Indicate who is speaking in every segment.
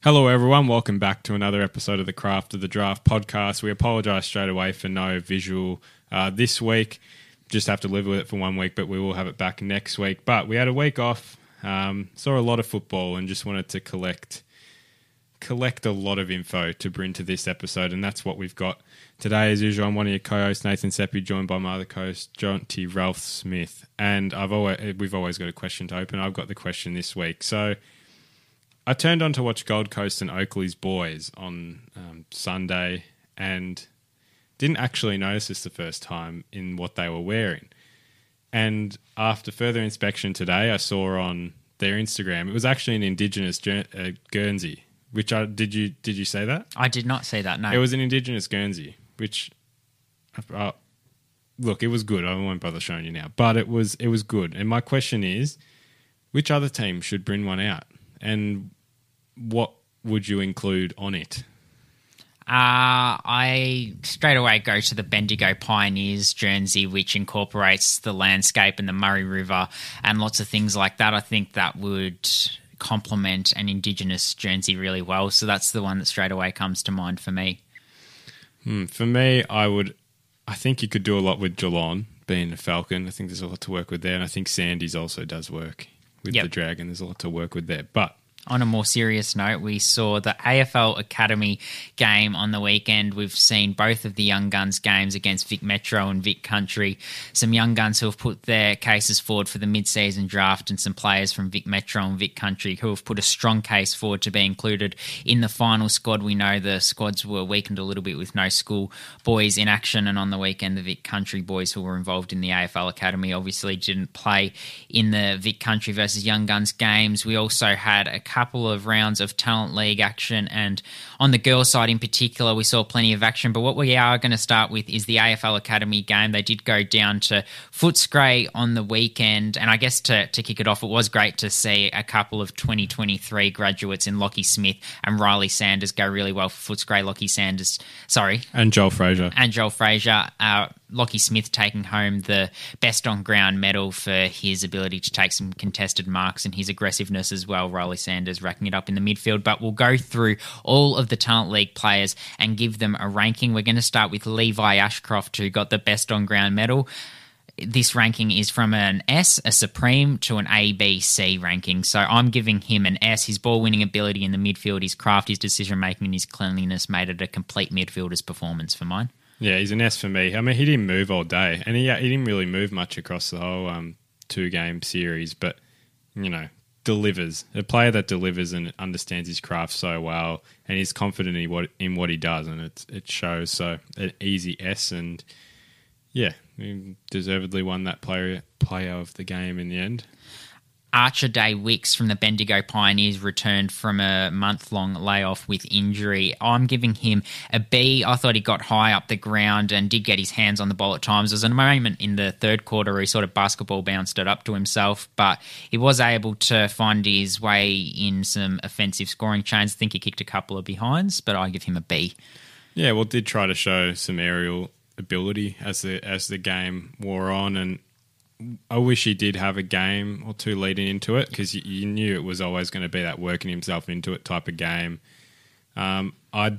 Speaker 1: Hello, everyone. Welcome back to another episode of the Craft of the Draft podcast. We apologise straight away for no visual this week. Just have to live with it for 1 week, but we will have it back next week. But we had a week off, saw a lot of football, and just wanted to collect a lot of info to bring to this episode, and that's what we've got today. As usual, I'm one of your co-hosts, Nathan Seppi, joined by my other co-host, Jonty Ralph Smith. And we've always got a question to open. I've got the question this week. So I turned on to watch Gold Coast and Oakley's boys on Sunday and didn't actually notice this the first time in what they were wearing. And after further inspection today, I saw on their Instagram, it was actually an Indigenous Guernsey. Did you say that?
Speaker 2: I did not say that, no.
Speaker 1: It was an Indigenous Guernsey, which, look, it was good. I won't bother showing you now. But it was good. And my question is, which other team should bring one out? And what would you include on it?
Speaker 2: I straight away go to the Bendigo Pioneers jersey, which incorporates the landscape and the Murray River and lots of things like that. I think that would complement an Indigenous jersey really well. So that's the one that straight away comes to mind for me.
Speaker 1: For me, I think you could do a lot with Geelong being a Falcon. I think there's a lot to work with there. And I think Sandys also does work with the Dragon. There's a lot to work with there. But
Speaker 2: on a more serious note, we saw the AFL Academy game on the weekend. We've seen both of the Young Guns games against Vic Metro and Vic Country. Some Young Guns who have put their cases forward for the mid-season draft and some players from Vic Metro and Vic Country who have put a strong case forward to be included in the final squad. We know the squads were weakened a little bit with no school boys in action, and on the weekend the Vic Country boys who were involved in the AFL Academy obviously didn't play in the Vic Country versus Young Guns games. We also had a couple of rounds of Talent League action, and on the girls' side in particular we saw plenty of action. But what we are going to start with is the AFL Academy game. They did go down to Footscray on the weekend, and I guess to kick it off, it was great to see a couple of 2023 graduates in Lockie Smith and Riley Sanders go really well for Footscray. And Joel Fraser. Lockie Smith taking home the best on ground medal for his ability to take some contested marks and his aggressiveness as well. Riley Sanders racking it up in the midfield. But we'll go through all of the Talent League players and give them a ranking. We're going to start with Levi Ashcroft, who got the best on ground medal. This ranking is from an S, a Supreme, to an A, B, C ranking. So I'm giving him an S. His ball-winning ability in the midfield, his craft, his decision-making, and his cleanliness made it a complete midfielder's performance for mine.
Speaker 1: Yeah, he's an S for me. I mean, he didn't move all day, and he didn't really move much across the whole two-game series, but, delivers. A player that delivers and understands his craft so well and is confident in what he does, and it shows. So, an easy S, and, yeah, he deservedly won that player of the game in the end.
Speaker 2: Archer Day Wicks from the Bendigo Pioneers returned from a month-long layoff with injury. I'm giving him a B. I thought he got high up the ground and did get his hands on the ball at times. There was a moment in the third quarter where he sort of basketball bounced it up to himself, but he was able to find his way in some offensive scoring chains. I think he kicked a couple of behinds, but I give him a B.
Speaker 1: Yeah, well, did try to show some aerial ability as the game wore on, and I wish he did have a game or two leading into it, because you knew it was always going to be that working himself into it type of game. I'd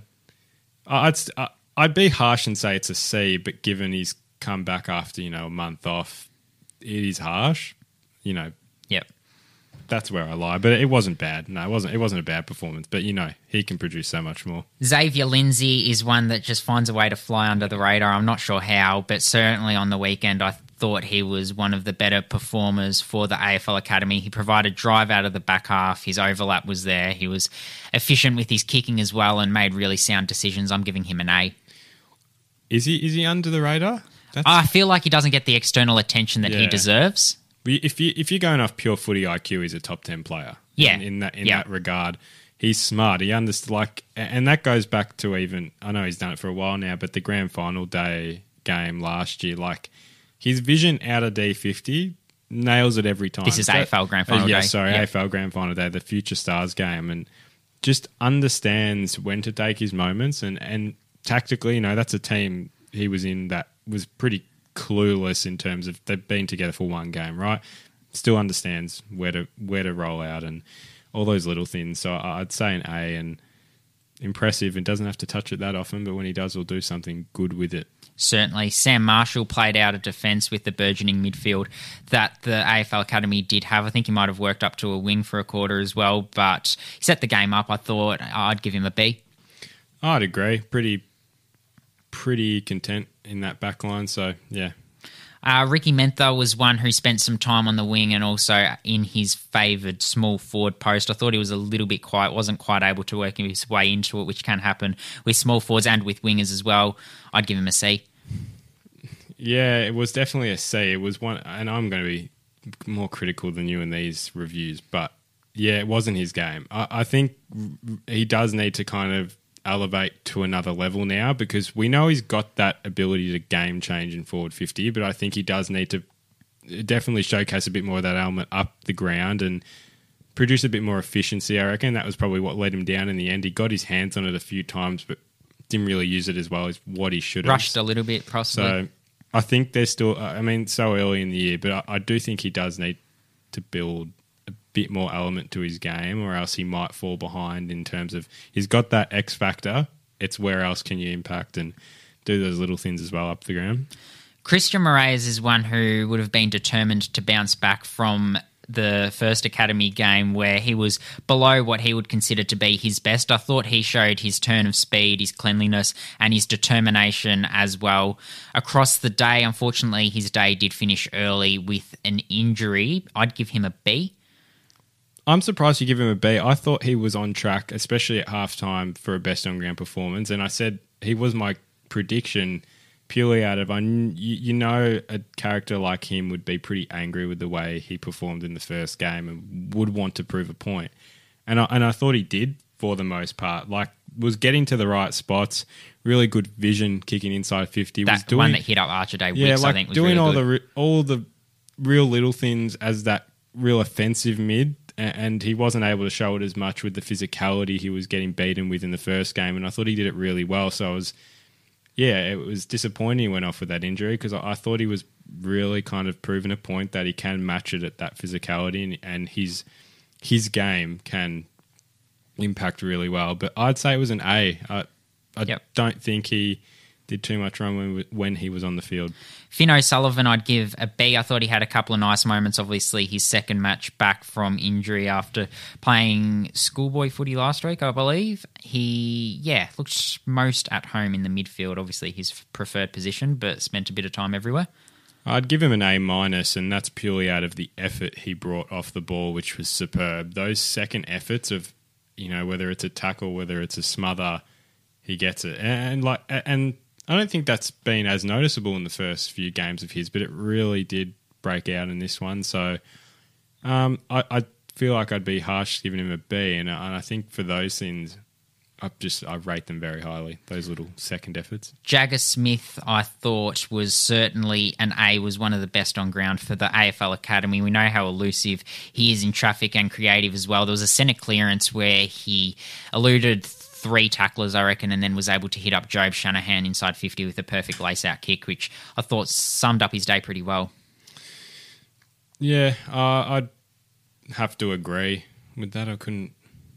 Speaker 1: be harsh and say it's a C, but given he's come back after a month off, it is harsh.
Speaker 2: Yep.
Speaker 1: That's where I lie, but it wasn't bad. No, it wasn't a bad performance, but he can produce so much more.
Speaker 2: Xavier Lindsay is one that just finds a way to fly under the radar. I'm not sure how, but certainly on the weekend I thought he was one of the better performers for the AFL Academy. He provided drive out of the back half. His overlap was there. He was efficient with his kicking as well and made really sound decisions. I'm giving him an A.
Speaker 1: Is he under the radar?
Speaker 2: I feel like he doesn't get the external attention that he deserves.
Speaker 1: If you're going off pure footy IQ, he's a top 10 player.
Speaker 2: Yeah.
Speaker 1: In that regard, he's smart. He understands, and that goes back to even, I know he's done it for a while now, but the grand final day game last year, his vision out of D50 nails it every time.
Speaker 2: This is AFL Grand Final Day.
Speaker 1: AFL Grand Final Day, the Future Stars game, and just understands when to take his moments. And tactically, that's a team he was in that was pretty clueless in terms of they've been together for one game, right? Still understands where to roll out and all those little things. So I'd say an A, and impressive. And doesn't have to touch it that often, but when he does, he'll do something good with it.
Speaker 2: Certainly. Sam Marshall played out of defence with the burgeoning midfield that the AFL Academy did have. I think he might have worked up to a wing for a quarter as well, but he set the game up. I thought I'd give him a B.
Speaker 1: I'd agree. Pretty content in that back line, so yeah.
Speaker 2: Ricky Mentha was one who spent some time on the wing and also in his favoured small forward post. I thought he was a little bit quiet, wasn't quite able to work his way into it, which can happen with small forwards and with wingers as well. I'd give him a C.
Speaker 1: Yeah, it was definitely a C. It was one, and I'm going to be more critical than you in these reviews, but yeah, it wasn't his game. I think he does need to kind of elevate to another level now, because we know he's got that ability to game change in forward 50, but I think he does need to definitely showcase a bit more of that element up the ground and produce a bit more efficiency. I reckon that was probably what let him down in the end. He got his hands on it a few times, but didn't really use it as well as what he should have.
Speaker 2: Rushed a little bit, possibly.
Speaker 1: So I think there's still, so early in the year, but I do think he does need to build a bit more element to his game, or else he might fall behind in terms of he's got that X factor. It's where else can you impact and do those little things as well up the ground.
Speaker 2: Christian Moraes is one who would have been determined to bounce back from the first academy game where he was below what he would consider to be his best. I thought he showed his turn of speed, his cleanliness, and his determination as well. Across the day, unfortunately, his day did finish early with an injury. I'd give him a B.
Speaker 1: I'm surprised you give him a B. I thought he was on track, especially at halftime, for a best on ground performance, and I said he was my prediction purely out of, a character like him would be pretty angry with the way he performed in the first game and would want to prove a point. And I thought he did for the most part. Like, was getting to the right spots, really good vision, kicking inside 50.
Speaker 2: That
Speaker 1: was doing,
Speaker 2: one that hit up Archie Wicks, I think, was
Speaker 1: doing
Speaker 2: really good.
Speaker 1: all the real little things as that real offensive mid, and he wasn't able to show it as much with the physicality he was getting beaten with in the first game, and I thought he did it really well. So it was disappointing he went off with that injury, because I thought he was really kind of proving a point that he can match it at that physicality, and his game can impact really well. But I'd say it was an A. I don't think he did too much wrong when he was on the field.
Speaker 2: Finn O'Sullivan, I'd give a B. I thought he had a couple of nice moments. Obviously, his second match back from injury after playing schoolboy footy last week, I believe. He, looked most at home in the midfield, obviously his preferred position, but spent a bit of time everywhere.
Speaker 1: I'd give him an A-, and that's purely out of the effort he brought off the ball, which was superb. Those second efforts of, whether it's a tackle, whether it's a smother, he gets it. And I don't think that's been as noticeable in the first few games of his, but it really did break out in this one. So I feel like I'd be harsh giving him a B, and I think for those things, I rate them very highly, those little second efforts.
Speaker 2: Jagger Smith, I thought, was certainly an A, was one of the best on ground for the AFL Academy. We know how elusive he is in traffic and creative as well. There was a centre clearance where he eluded 3 tacklers, I reckon, and then was able to hit up Job Shanahan inside 50 with a perfect lace-out kick, which I thought summed up his day pretty well.
Speaker 1: Yeah, I'd have to agree with that. I couldn't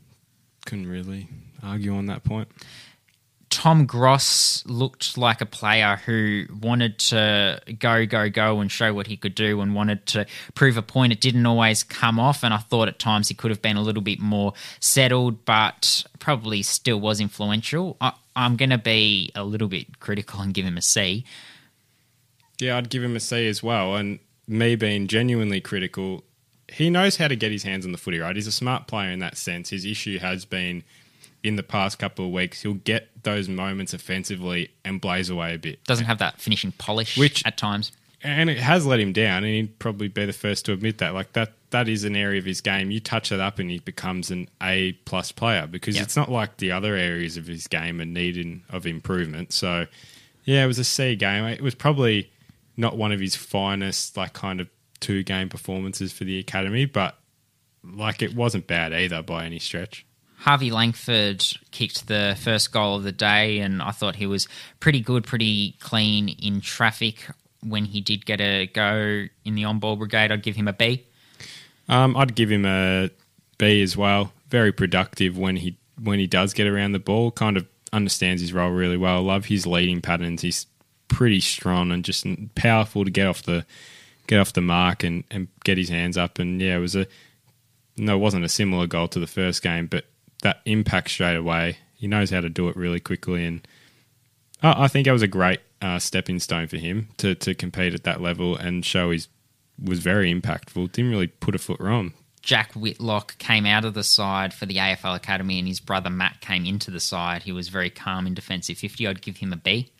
Speaker 1: really argue on that point.
Speaker 2: Tom Gross looked like a player who wanted to go and show what he could do and wanted to prove a point. It didn't always come off, and I thought at times he could have been a little bit more settled, but probably still was influential. I'm going to be a little bit critical and give him a C.
Speaker 1: Yeah, I'd give him a C as well, and me being genuinely critical, he knows how to get his hands on the footy, right? He's a smart player in that sense. His issue has been in the past couple of weeks, he'll get those moments offensively and blaze away a bit.
Speaker 2: Doesn't have that finishing polish at times.
Speaker 1: And it has let him down, and he'd probably be the first to admit that. Like that is an area of his game. You touch it up and he becomes an A+ player, because it's not like the other areas of his game are needing of improvement. So, yeah, it was a C game. It was probably not one of his finest, like, kind of 2-game performances for the academy, but like it wasn't bad either by any stretch.
Speaker 2: Harvey Langford kicked the first goal of the day, and I thought he was pretty good, pretty clean in traffic when he did get a go in the on-ball brigade. I'd give him a B.
Speaker 1: I'd give him a B as well. Very productive when he does get around the ball. Kind of understands his role really well. Love his leading patterns. He's pretty strong and just powerful to get off the mark and get his hands up. And yeah, it wasn't a similar goal to the first game, but that impact straight away. He knows how to do it really quickly, and I think it was a great stepping stone for him to compete at that level and show he was very impactful. Didn't really put a foot wrong.
Speaker 2: Jack Whitlock came out of the side for the AFL Academy and his brother Matt came into the side. He was very calm in defensive 50. I'd give him a B.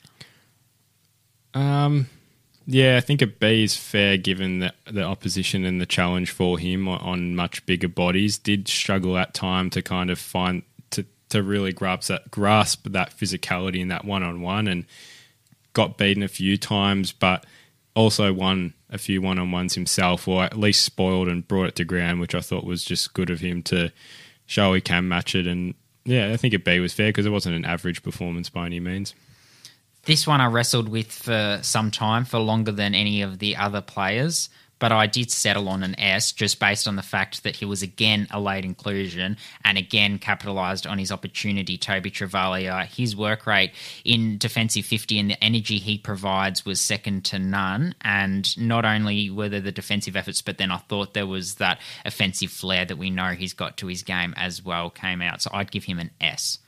Speaker 1: Yeah, I think a B is fair given the opposition and the challenge for him on much bigger bodies. Did struggle at time to kind of find to really grasp that physicality in that one-on-one, and got beaten a few times, but also won a few one-on-ones himself, or at least spoiled and brought it to ground, which I thought was just good of him to show he can match it. And yeah, I think a B was fair because it wasn't an average performance by any means.
Speaker 2: This one I wrestled with for some time, for longer than any of the other players, but I did settle on an S just based on the fact that he was again a late inclusion and again capitalised on his opportunity. Toby Travalia, his work rate in defensive 50 and the energy he provides was second to none. And not only were there the defensive efforts, but then I thought there was that offensive flair that we know he's got to his game as well came out. So I'd give him an S.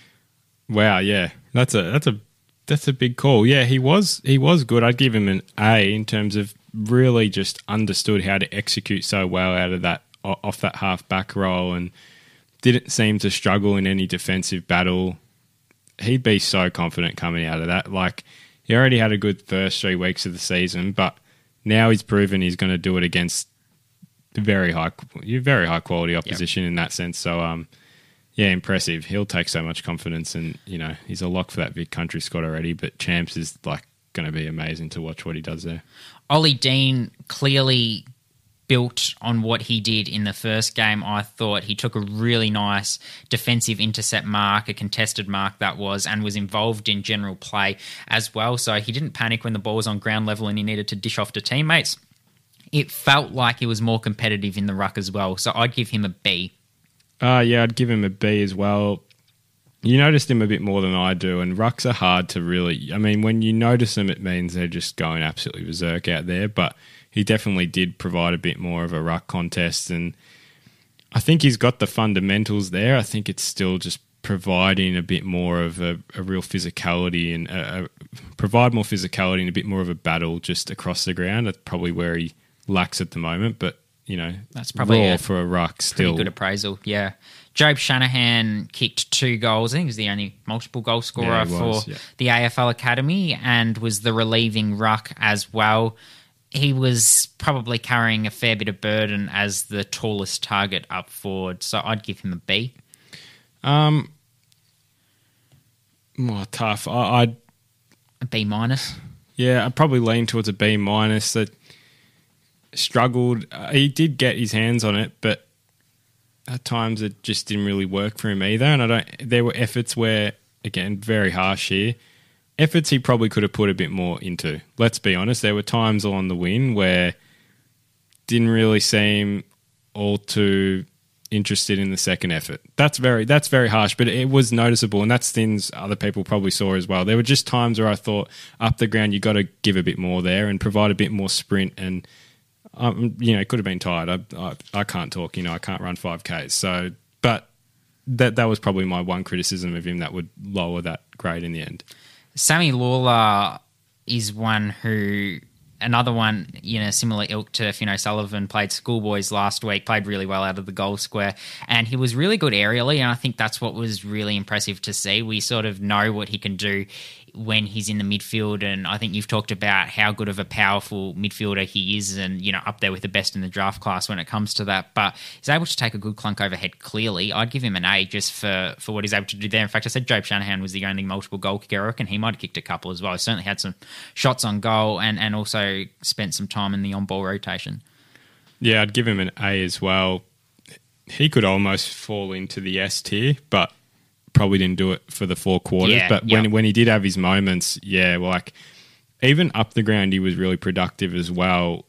Speaker 1: Wow, yeah, that's a big call. Yeah, he was good. I'd give him an A in terms of really just understood how to execute so well out of that off that half back role and didn't seem to struggle in any defensive battle. He'd be so confident coming out of that. Like, he already had a good first 3 weeks of the season, but now he's proven he's going to do it against very high quality opposition in that sense. So yeah, impressive. He'll take so much confidence, and he's a lock for that Vic Country squad already. But Champs is like going to be amazing to watch what he does there.
Speaker 2: Ollie Dean clearly built on what he did in the first game. I thought he took a really nice defensive intercept mark, a contested mark that was, and was involved in general play as well. So he didn't panic when the ball was on ground level and he needed to dish off to teammates. It felt like he was more competitive in the ruck as well. So I'd give him a B.
Speaker 1: Yeah, I'd give him a B as well. You noticed him a bit more than I do, and rucks are hard to really... I mean, when you notice them, it means they're just going absolutely berserk out there, but he definitely did provide a bit more of a ruck contest, and I think he's got the fundamentals there. I think it's still just providing a bit more of a real physicality and provide more physicality and a bit more of a battle just across the ground. That's probably where he lacks at the moment, but that's probably raw for a ruck still.
Speaker 2: Pretty good appraisal, yeah. Jobe Shanahan kicked 2 goals. I think he was the only multiple goal scorer for the AFL Academy and was the relieving ruck as well. He was probably carrying a fair bit of burden as the tallest target up forward, so I'd give him a B.
Speaker 1: Tough. I'd
Speaker 2: a B minus.
Speaker 1: Yeah, I'd probably lean towards a B minus. That struggled. He did get his hands on it, but at times it just didn't really work for him either. And there were efforts where, again, very harsh here, efforts he probably could have put a bit more into. Let's be honest, there were times along the win where didn't really seem all too interested in the second effort. That's very harsh, but it was noticeable, and that's things other people probably saw as well. There were just times where I thought up the ground you got to give a bit more there and provide a bit more sprint and it could have been tired. I can't talk, I can't run 5Ks. So, but that was probably my one criticism of him that would lower that grade in the end.
Speaker 2: Sammy Lawler is another one, similar ilk to Fino Sullivan, played schoolboys last week, played really well out of the goal square, and he was really good aerially, and I think that's what was really impressive to see. We sort of know what he can do when he's in the midfield, and I think you've talked about how good of a powerful midfielder he is and, up there with the best in the draft class when it comes to that, but he's able to take a good clunk overhead clearly. I'd give him an A just for what he's able to do there. In fact, I said Jobe Shanahan was the only multiple goal kicker. I reckon he might have kicked a couple as well. He certainly had some shots on goal and also spent some time in the on-ball rotation.
Speaker 1: Yeah, I'd give him an A as well. He could almost fall into the S tier, but probably didn't do it for the 4 quarters.
Speaker 2: Yeah,
Speaker 1: but when he did have his moments, even up the ground, he was really productive as well.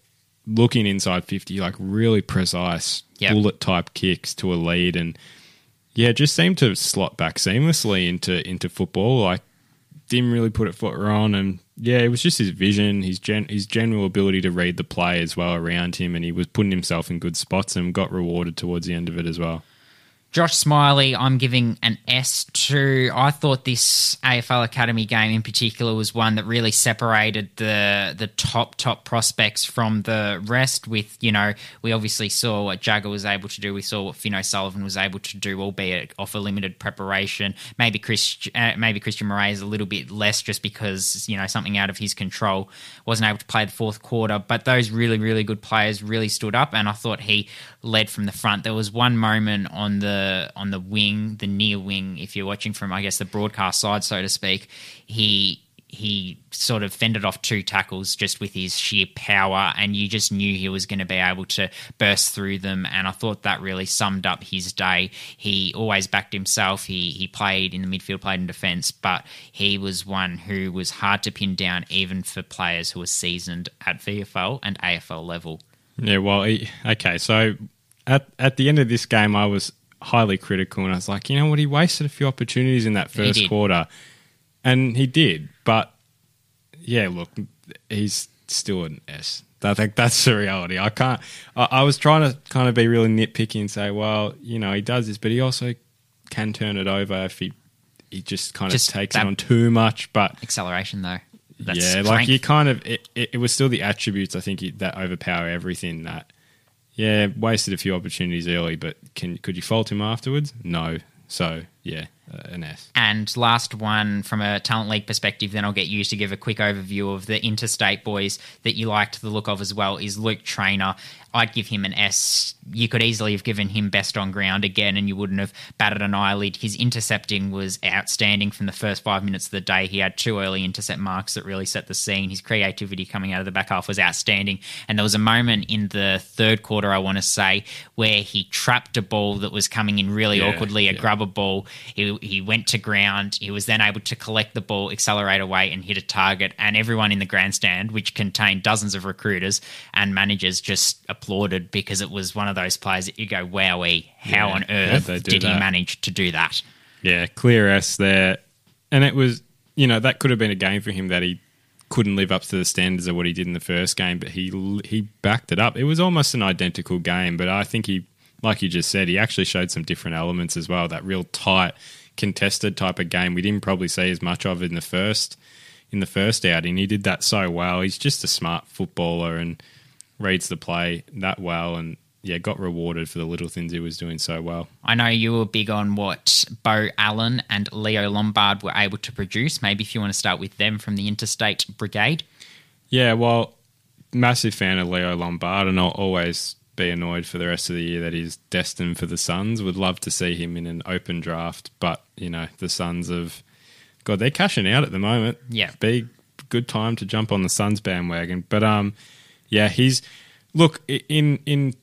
Speaker 1: looking inside 50, like really precise bullet type kicks to a lead, and just seemed to slot back seamlessly into football. Like, didn't really put a foot wrong, and it was just his vision, his general ability to read the play as well around him, and he was putting himself in good spots and got rewarded towards the end of it as well.
Speaker 2: Josh Smiley, I'm giving an S to. I thought this AFL Academy game in particular was one that really separated the top prospects from the rest. With, we obviously saw what Jagger was able to do. We saw what Finn O'Sullivan was able to do, albeit off a limited preparation. Maybe Christian Murray is a little bit less just because, something out of his control, wasn't able to play the fourth quarter. But those really, really good players really stood up, and I thought he led from the front. There was one moment on the wing, the near wing, if you're watching from, I guess, the broadcast side, so to speak, he sort of fended off two tackles just with his sheer power, and you just knew he was going to be able to burst through them, and I thought that really summed up his day. He always backed himself. He played in the midfield, played in defence, but he was one who was hard to pin down even for players who were seasoned at VFL and AFL level.
Speaker 1: Yeah, well, okay, so at the end of this game, I was highly critical, and I was like, you know what, he wasted a few opportunities in that first quarter, and he did, but look, he's still an S. I think that's the reality. I was trying to kind of be really nitpicky and say, well, he does this, but he also can turn it over if he just kind of takes it on too much. But
Speaker 2: acceleration, though.
Speaker 1: That's strength. Like you kind of, it was still the attributes, I think, that overpower everything. That wasted a few opportunities early, but could you fault him afterwards? No. So, an S.
Speaker 2: And last one, from a Talent League perspective, then I'll get you to give a quick overview of the interstate boys that you liked the look of as well, is Luke Trainer. I'd give him an S. You could easily have given him best on ground again, and you wouldn't have batted an eyelid. His intercepting was outstanding from the first 5 minutes of the day. He had 2 early intercept marks that really set the scene. His creativity coming out of the back half was outstanding. And there was a moment in the third quarter, I want to say, where he trapped a ball that was coming in really awkwardly, a grubber ball. He went to ground. He was then able to collect the ball, accelerate away, and hit a target. And everyone in the grandstand, which contained dozens of recruiters and managers, just applauded, because it was one of those players that you go, wowee, how on earth did he manage to do that?
Speaker 1: Yeah, clear S there. And it was, that could have been a game for him that he couldn't live up to the standards of what he did in the first game, but he backed it up. It was almost an identical game, but I think he, like you just said, he actually showed some different elements as well, that real tight, contested type of game we didn't probably see as much of in the first outing. He did that so well. He's just a smart footballer and reads the play that well, and got rewarded for the little things he was doing so well.
Speaker 2: I know you were big on what Beau Allen and Leo Lombard were able to produce. Maybe if you want to start with them from the Interstate Brigade.
Speaker 1: Yeah, well, massive fan of Leo Lombard, and I'll always be annoyed for the rest of the year that he's destined for the Suns. Would love to see him in an open draft, but, the Suns God, they're cashing out at the moment.
Speaker 2: Yeah.
Speaker 1: Big, good time to jump on the Suns bandwagon. But, he's... Look, in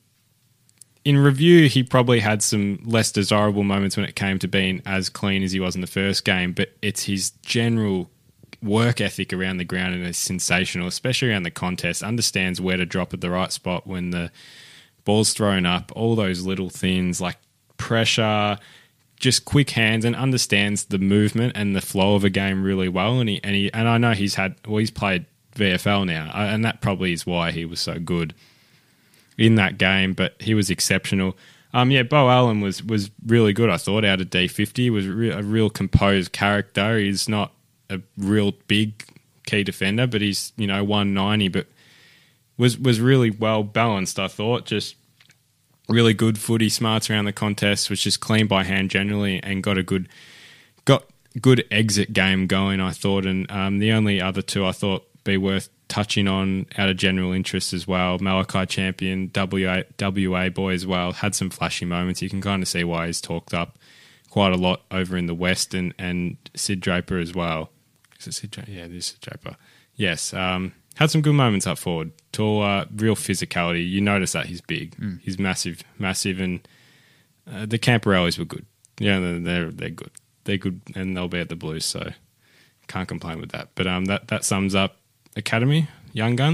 Speaker 1: review, he probably had some less desirable moments when it came to being as clean as he was in the first game, but it's his general work ethic around the ground, and it's sensational, especially around the contest. Understands where to drop at the right spot when the ball's thrown up, all those little things like pressure, just quick hands, and understands the movement and the flow of a game really well. And I know he's played VFL now, and that probably is why he was so good in that game, but he was exceptional. Beau Allen was really good, I thought, out of D50. He was a real composed character. He's not a real big key defender, but he's 190, but was really well balanced, I thought. Just really good footy smarts around the contest, was just clean by hand generally, and got good exit game going, I thought. And the only other two I thought be worth touching on out of general interest as well, Malachi Champion, WA boy as well, had some flashy moments. You can kind of see why he's talked up quite a lot over in the West, and Sid Draper as well. Is it Sid Draper? Yeah, it is Sid Draper. Yes, had some good moments up forward. Tall, real physicality. You notice that he's big. He's massive, and the Camporellis were good. Yeah, they're good. They're good, and they'll be at the Blues, so can't complain with that. But that sums up Academy, Young Guns.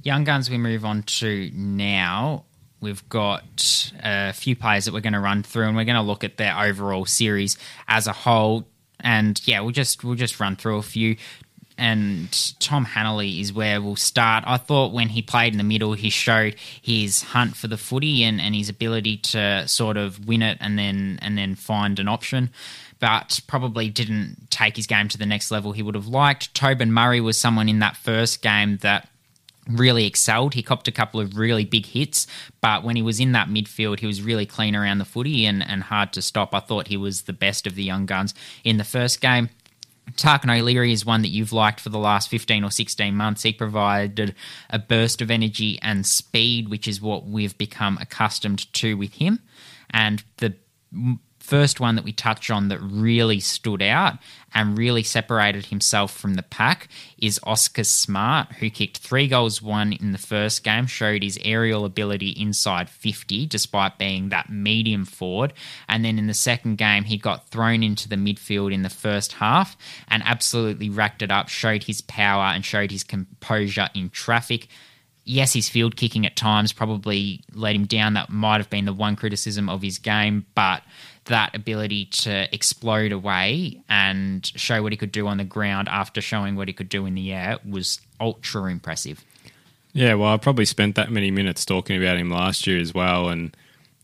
Speaker 2: Young Guns we move on to now. We've got a few players that we're going to run through, and we're going to look at their overall series as a whole. And yeah, we'll just run through a few. And Tom Hanley is where we'll start. I thought when he played in the middle, he showed his hunt for the footy and his ability to sort of win it and then find an option, but probably didn't take his game to the next level he would have liked. Tobin Murray was someone in that first game that really excelled. He copped a couple of really big hits, but when he was in that midfield, he was really clean around the footy and hard to stop. I thought he was the best of the young guns in the first game. Tarkin O'Leary is one that you've liked for the last 15 or 16 months. He provided a burst of energy and speed, which is what we've become accustomed to with him. And the first one that we touch on that really stood out and really separated himself from the pack is Oscar Smart, who kicked 3 goals, 1 in the first game, showed his aerial ability inside 50 despite being that medium forward. And then in the second game, he got thrown into the midfield in the first half and absolutely racked it up, showed his power and showed his composure in traffic. Yes, his field kicking at times probably let him down. That might have been the one criticism of his game, but that ability to explode away and show what he could do on the ground after showing what he could do in the air was ultra impressive.
Speaker 1: Yeah, well, I probably spent that many minutes talking about him last year as well, and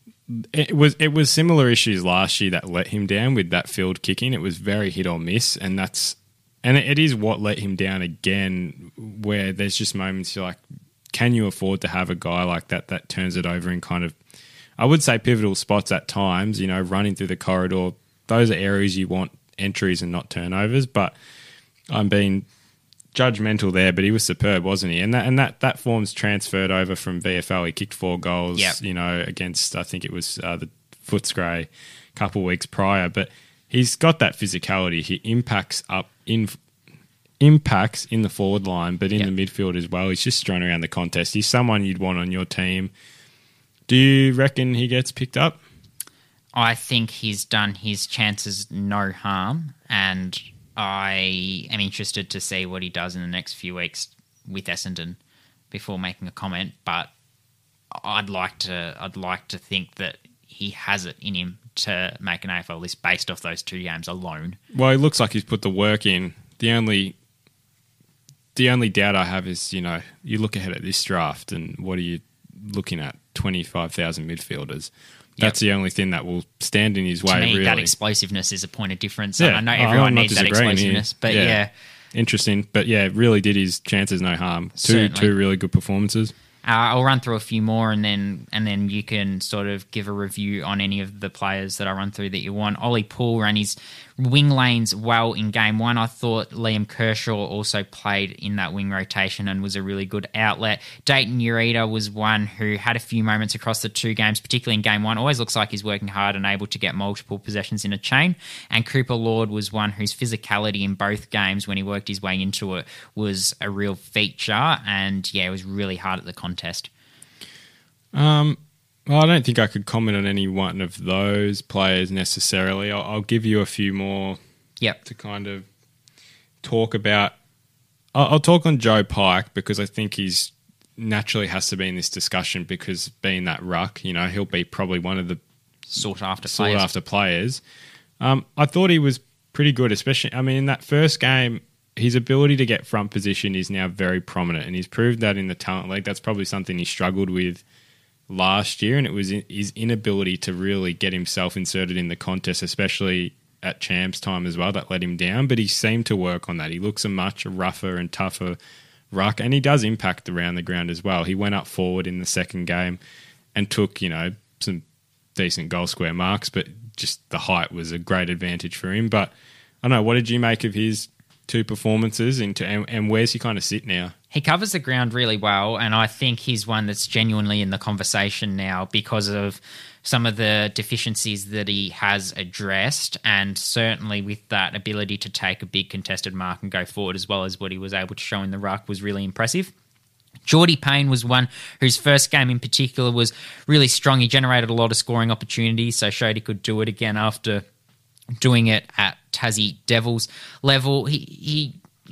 Speaker 1: it was similar issues last year that let him down with that field kicking. It was very hit or miss, and it is what let him down again, where there's just moments you're like, can you afford to have a guy like that turns it over in kind of, I would say, pivotal spots at times, running through the corridor. Those are areas you want entries and not turnovers, but I'm being judgmental there, but he was superb, wasn't he? And that form's transferred over from VFL. He kicked 4 goals, against, I think it was the Footscray a couple of weeks prior, but he's got that physicality. He impacts in the forward line, but in the midfield as well. He's just thrown around the contest. He's someone you'd want on your team. Do you reckon he gets picked up?
Speaker 2: I think he's done his chances no harm, and I am interested to see what he does in the next few weeks with Essendon before making a comment. But I'd like to think that he has it in him to make an AFL list based off those 2 games alone.
Speaker 1: Well, he looks like he's put the work in. The only doubt I have is, you look ahead at this draft and what are you looking at? 25,000 midfielders. That's the only thing that will stand in his way,
Speaker 2: to me,
Speaker 1: really.
Speaker 2: That explosiveness is a point of difference.
Speaker 1: Yeah.
Speaker 2: I know everyone needs that explosiveness, but
Speaker 1: Interesting. But really did his chances no harm. Two really good performances.
Speaker 2: I'll run through a few more and then you can sort of give a review on any of the players that I run through that you want. Ollie Poole ran his wing lanes well in game 1. I thought Liam Kershaw also played in that wing rotation and was a really good outlet. Dayton Ureta was one who had a few moments across the 2 games, particularly in game 1. Always looks like he's working hard and able to get multiple possessions in a chain. And Cooper Lord was one whose physicality in both games when he worked his way into it was a real feature, and it was really hard at the contest.
Speaker 1: Well, I don't think I could comment on any one of those players necessarily. I'll give you a few more to kind of talk about. I'll talk on Joe Pike because I think he's naturally has to be in this discussion because being that ruck, he'll be probably one of the
Speaker 2: sought after
Speaker 1: players. I thought he was pretty good, especially, in that first game, his ability to get front position is now very prominent, and he's proved that in the Talent League. That's probably something he struggled with last year, and it was his inability to really get himself inserted in the contest, especially at champs time as well, that let him down. But he seemed to work on that. He looks a much rougher and tougher ruck, and he does impact around the ground as well. He went up forward in the second game and took, some decent goal square marks, but just the height was a great advantage for him. But I don't know, what did you make of his 2 performances and where's he kind of sit now?
Speaker 2: He covers the ground really well, and I think he's one that's genuinely in the conversation now because of some of the deficiencies that he has addressed, and certainly with that ability to take a big contested mark and go forward as well as what he was able to show in the ruck was really impressive. Geordie Payne was one whose first game in particular was really strong. He generated a lot of scoring opportunities, so showed he could do it again after doing it at Tassie Devils level. He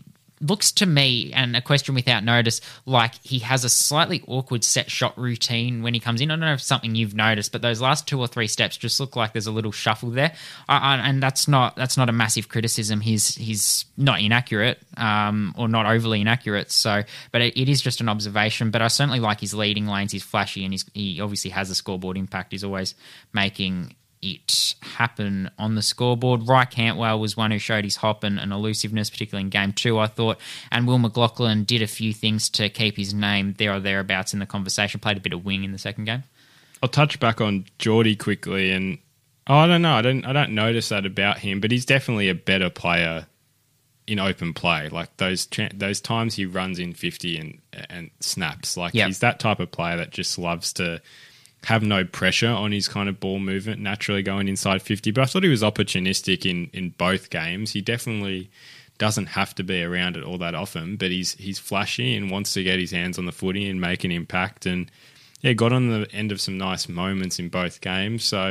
Speaker 2: looks to me, and a question without notice, like he has a slightly awkward set shot routine when he comes in. I don't know if it's something you've noticed, but those last 2 or 3 steps just look like there's a little shuffle there. And that's not a massive criticism. He's not inaccurate, or not overly inaccurate. So, but it is just an observation. But I certainly like his leading lanes. He's flashy, and he obviously has a scoreboard impact. He's always making it happen on the scoreboard. Rye Cantwell was one who showed his hop and elusiveness, particularly in game 2, I thought. And Will McLaughlin did a few things to keep his name there or thereabouts in the conversation. Played a bit of wing in the second game.
Speaker 1: I'll touch back on Geordie quickly, and I don't know. I don't notice that about him, but he's definitely a better player in open play. Like those times he runs in 50 and snaps. Like he's that type of player that just loves to have no pressure on his kind of ball movement, naturally going inside 50. But I thought he was opportunistic in both games. He definitely doesn't have to be around it all that often, but he's flashy and wants to get his hands on the footy and make an impact. And yeah, got on the end of some nice moments in both games. So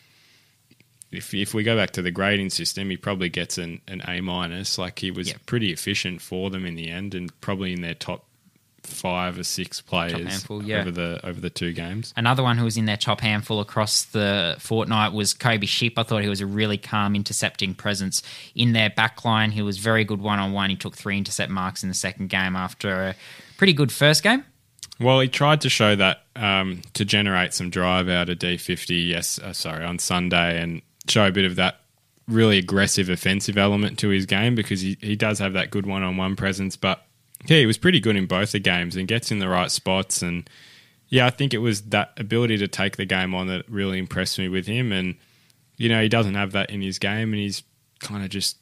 Speaker 1: if we go back to the grading system, he probably gets an A-. Like he was pretty efficient for them in the end, and probably in their top 5 or 6 players
Speaker 2: handful,
Speaker 1: over the 2 games.
Speaker 2: Another one who was in their top handful across the fortnight was Kobe Shipp. I thought he was a really calm intercepting presence in their backline. He was very good one-on-one. He took 3 intercept marks in the second game after a pretty good first game.
Speaker 1: Well, he tried to show that to generate some drive out of D50 on Sunday, and show a bit of that really aggressive offensive element to his game, because he does have that good one-on-one presence. But yeah, he was pretty good in both the games and gets in the right spots. And yeah, I think it was that ability to take the game on that really impressed me with him. And, you know, he doesn't have that in his game, and he's kind of just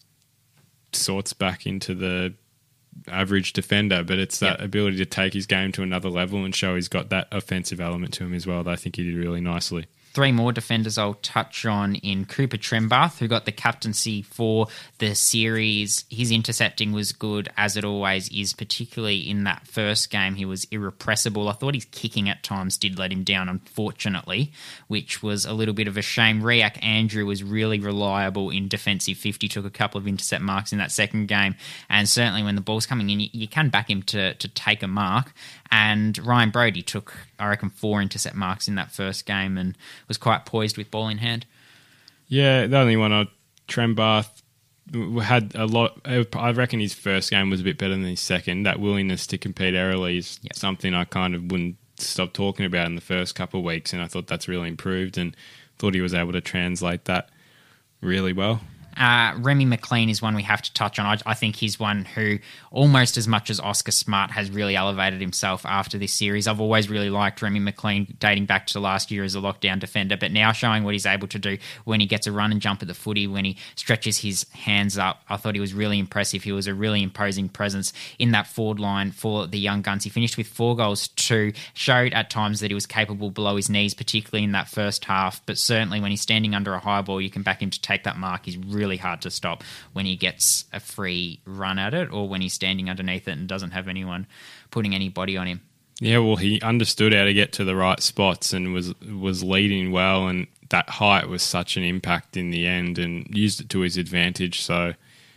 Speaker 1: sorts back into the average defender. But it's that ability to take his game to another level and show he's got that offensive element to him as well that I think he did really nicely.
Speaker 2: 3 more defenders I'll touch on in Cooper Trembath, who got the captaincy for the series. His intercepting was good, as it always is, particularly in that first game. He was irrepressible. I thought his kicking at times did let him down, unfortunately, which was a little bit of a shame. Riak Andrew was really reliable in defensive 50, took a couple of intercept marks in that second game, and certainly when the ball's coming in, you can back him to take a mark. And Ryan Brody took, I reckon, 4 intercept marks in that first game and was quite poised with ball in hand. Yeah,
Speaker 1: the only one on Trembath had a lot. I reckon his first game was a bit better than his second. That willingness to compete early is something I kind of wouldn't stop talking about in the first couple of weeks, and I thought that's really improved, and thought he was able to translate that really well.
Speaker 2: Remy McLean is one we have to touch on. I think he's one who, almost as much as Oscar Smart, has really elevated himself after this series. I've always really liked Remy McLean dating back to last year as a lockdown defender, but now showing what he's able to do when he gets a run and jump at the footy, when he stretches his hands up. I thought he was really impressive. He was a really imposing presence in that forward line for the Young Guns. He finished with 4 goals too, showed at times that he was capable below his knees, particularly in that first half, but certainly when he's standing under a high ball, you can back him to take that mark. He's really hard to stop when he gets a free run at it, or when he's standing underneath it and doesn't have anyone putting any body on him.
Speaker 1: Yeah, well, he understood how to get to the right spots and was leading well, and that height was such an impact in the end, and used it to his advantage. So,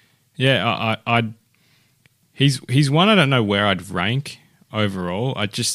Speaker 1: yeah, he's one I don't know where I'd rank overall.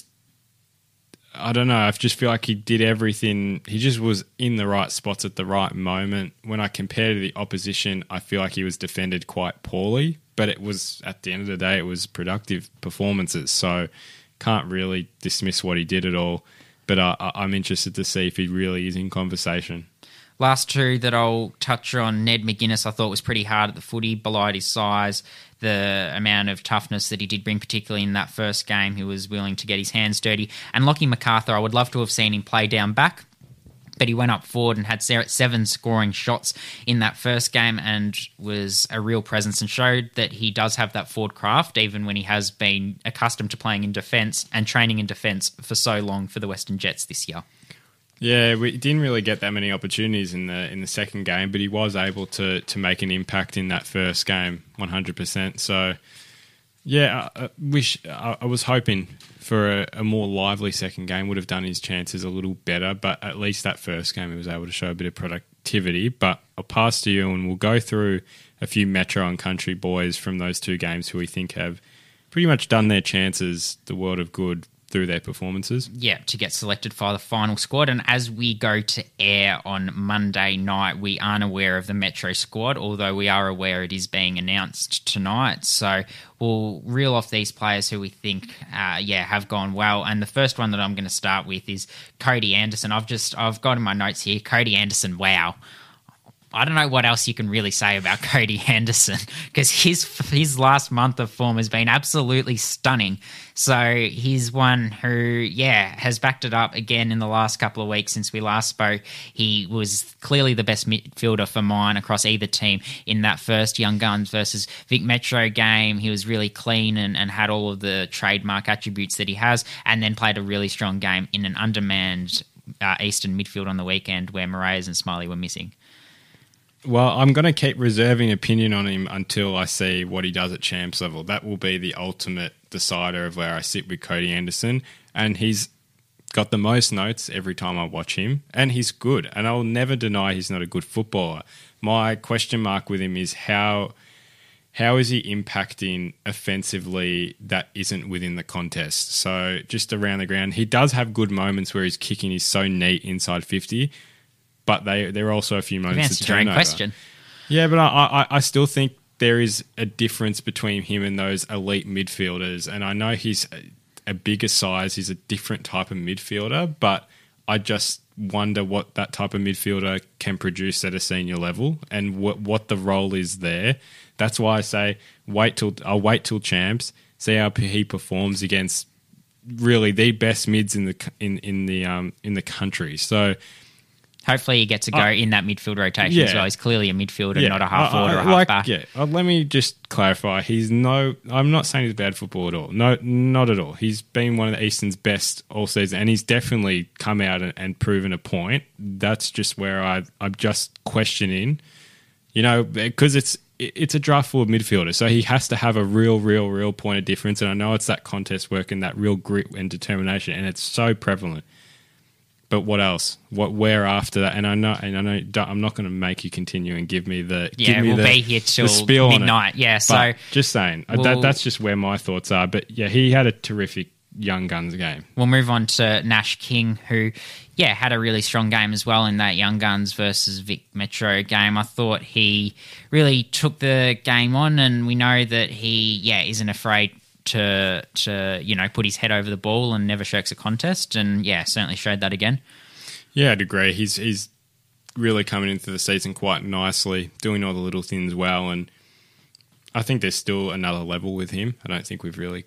Speaker 1: I don't know. I just feel like he did everything. He just was in the right spots at the right moment. When I compare to the opposition, I feel like he was defended quite poorly, but it was, at the end of the day, it was productive performances. So can't really dismiss what he did at all. But I'm interested to see if he really is in conversation.
Speaker 2: Last 2 that I'll touch on, Ned McGuinness I thought was pretty hard at the footy, belied his size, the amount of toughness that he did bring, particularly in that first game. He was willing to get his hands dirty. And Lockie MacArthur, I would love to have seen him play down back, but he went up forward and had 7 scoring shots in that first game, and was a real presence, and showed that he does have that forward craft, even when he has been accustomed to playing in defence and training in defence for so long for the Western Jets this year.
Speaker 1: Yeah, we didn't really get that many opportunities in the second game, but he was able to make an impact in that first game, 100%. So, yeah, I was hoping for a more lively second game. Would have done his chances a little better, but at least that first game he was able to show a bit of activity. But I'll pass to you and we'll go through a few Metro and Country boys from those two games who we think have pretty much done their chances the world of good through their performances.
Speaker 2: Yeah, to get selected for the final squad. And as we go to air on Monday night, we aren't aware of the Metro squad, although we are aware it is being announced tonight. So we'll reel off these players who we think, have gone well. And the first one that I'm going to start with is Cody Anderson. I've got in my notes here, Cody Anderson, wow. I don't know what else you can really say about Cody Anderson because his last month of form has been absolutely stunning. So he's one who, has backed it up again in the last couple of weeks since we last spoke. He was clearly the best midfielder for mine across either team in that first Young Guns versus Vic Metro game. He was really clean and had all of the trademark attributes that he has, and then played a really strong game in an undermanned Eastern midfield on the weekend where Moraes and Smiley were missing.
Speaker 1: Well, I'm going to keep reserving opinion on him until I see what he does at champs level. That will be the ultimate decider of where I sit with Cody Anderson. And he's got the most notes every time I watch him. And he's good. And I'll never deny he's not a good footballer. My question mark with him is how is he impacting offensively that isn't within the contest? So just around the ground, he does have good moments where his kicking is so neat inside 50. But there are also a few moments of turnover.
Speaker 2: Question.
Speaker 1: Yeah, but I still think there is a difference between him and those elite midfielders. And I know he's a bigger size. He's a different type of midfielder. But I just wonder what that type of midfielder can produce at a senior level and what the role is there. That's why I say I'll wait till champs, see how he performs against really the best mids in the country. So.
Speaker 2: Hopefully he gets to go in that midfield rotation as well. He's clearly a midfielder, not a half forward or a half back.
Speaker 1: Yeah, let me just clarify. I'm not saying he's bad football at all. No, not at all. He's been one of the Eastern's best all season, and he's definitely come out and proven a point. That's just where I'm just questioning, because it's a draft full of midfielders, so he has to have a real point of difference. And I know it's that contest work and that real grit and determination, and it's so prevalent. But what else? Where after that? And I know. I'm not going to make you continue and give me the.
Speaker 2: We'll be here till midnight. Yeah, so
Speaker 1: just saying that's just where my thoughts are. But yeah, he had a terrific Young Guns game.
Speaker 2: We'll move on to Nash King, who had a really strong game as well in that Young Guns versus Vic Metro game. I thought he really took the game on, and we know that he isn't afraid to put his head over the ball and never shirks a contest, and certainly showed that again.
Speaker 1: Yeah, I'd agree. He's really coming into the season quite nicely, doing all the little things well, and I think there's still another level with him. I don't think we've really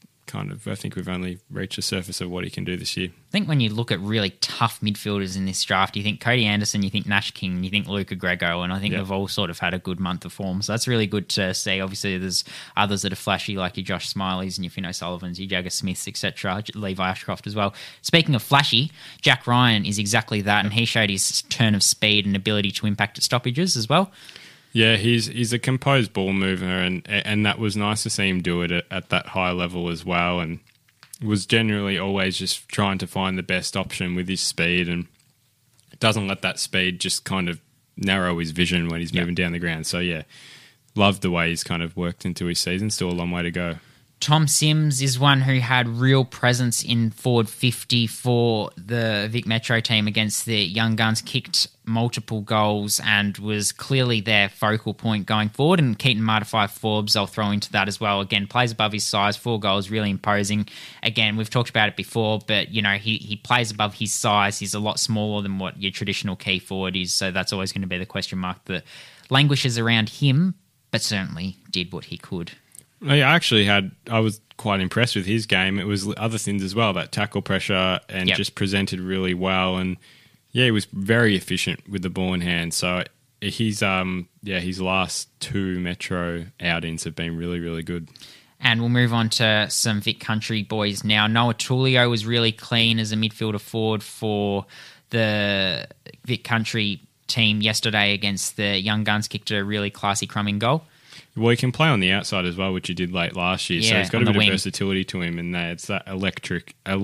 Speaker 1: I think we've only reached the surface of what he can do this year.
Speaker 2: I think when you look at really tough midfielders in this draft, you think Cody Anderson, you think Nash King, you think Luca Grego, and I think they've all sort of had a good month of form. So that's really good to see. Obviously, there's others that are flashy, like your Josh Smileys and your Finn O'Sullivans, your Jagger Smiths, etc., Levi Ashcroft as well. Speaking of flashy, Jack Ryan is exactly that, and he showed his turn of speed and ability to impact at stoppages as well.
Speaker 1: Yeah, he's a composed ball mover, and that was nice to see him do it at that high level as well, and was generally always just trying to find the best option with his speed, and doesn't let that speed just kind of narrow his vision when he's moving down the ground. So yeah, loved the way he's kind of worked into his season. Still a long way to go.
Speaker 2: Tom Sims is one who had real presence in forward 50 for the Vic Metro team against the Young Guns, kicked multiple goals and was clearly their focal point going forward. And Keaton Martify Forbes, I'll throw into that as well. Again, plays above his size, 4 goals, really imposing. Again, we've talked about it before, but he plays above his size. He's a lot smaller than what your traditional key forward is, so that's always going to be the question mark that languishes around him, but certainly did what he could.
Speaker 1: I was quite impressed with his game. It was other things as well, that tackle pressure, and just presented really well. And he was very efficient with the ball in hand. So his last 2 Metro outings have been really, really good.
Speaker 2: And we'll move on to some Vic Country boys now. Noah Tullio was really clean as a midfielder forward for the Vic Country team yesterday against the Young Guns, kicked a really classy crumbing goal.
Speaker 1: Well, he can play on the outside as well, which he did late last year. So he's got a bit of versatility to him, and it's that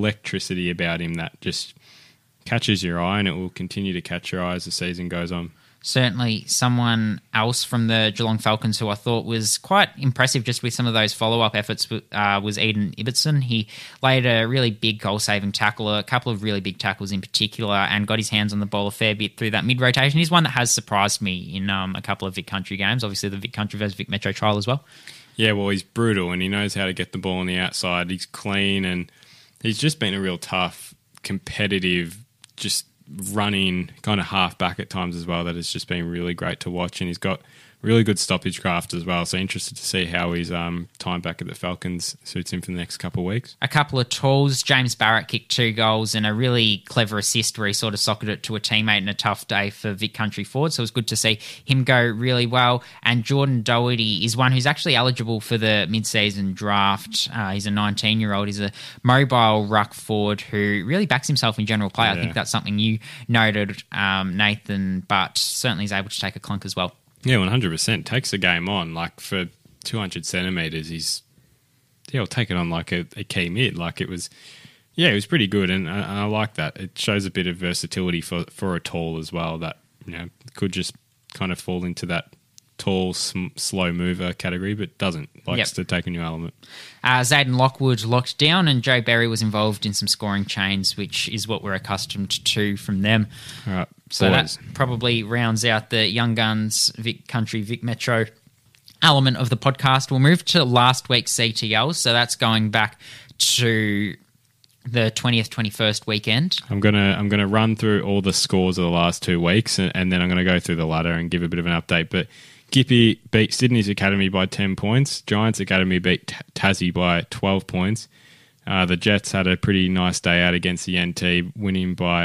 Speaker 1: electricity about him that just catches your eye, and it will continue to catch your eye as the season goes on.
Speaker 2: Certainly someone else from the Geelong Falcons who I thought was quite impressive just with some of those follow-up efforts was Eden Ibbotson. He laid a really big goal-saving tackle, a couple of really big tackles in particular, and got his hands on the ball a fair bit through that mid-rotation. He's one that has surprised me in a couple of Vic Country games, obviously the Vic Country versus Vic Metro trial as well.
Speaker 1: Yeah, well, he's brutal and he knows how to get the ball on the outside. He's clean and he's just been a real tough, competitive, just running kind of half-back at times as well. That has just been really great to watch, and he's got really good stoppage craft as well. So interested to see how his time back at the Falcons suits him for the next couple of weeks.
Speaker 2: A couple of tools. James Barrett kicked 2 goals and a really clever assist where he sort of socketed it to a teammate in a tough day for Vic Country forward. So it was good to see him go really well. And Jordan Doherty is one who's actually eligible for the mid-season draft. He's a 19-year-old. He's a mobile ruck forward who really backs himself in general play. Yeah. I think that's something you noted, Nathan, but certainly is able to take a clunk as well.
Speaker 1: Yeah, 100%. Takes the game on. Like, for 200 centimetres, he'll take it on like a key mid. Like, it was pretty good, and I like that. It shows a bit of versatility for a tall as well that, could just kind of fall into that tall, slow mover category, but doesn't. Likes to take a new element.
Speaker 2: Zayden Lockwood locked down, and Joe Berry was involved in some scoring chains, which is what we're accustomed to from them.
Speaker 1: All right.
Speaker 2: So that probably rounds out the Young Guns, Vic Country, Vic Metro element of the podcast. We'll move to last week's CTL. So that's going back to the 20th, 21st weekend.
Speaker 1: I'm gonna run through all the scores of the last 2 weeks, and then I'm going to go through the ladder and give a bit of an update. But Gippy beat Sydney's Academy by 10 points. Giants Academy beat Tassie by 12 points. The Jets had a pretty nice day out against the NT, winning by